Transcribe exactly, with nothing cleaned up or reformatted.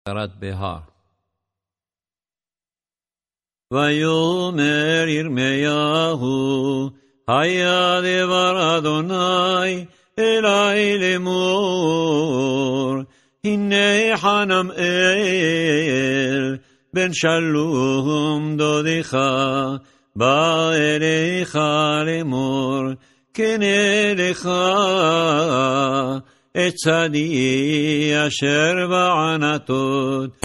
קראת בהר. ויאמר ירמיהו, היה דבר אדוני אלי לאמור, הנה חנמאל בן שלום דודך בא אליך לאמור, כן אליך את צדי אשר בענתות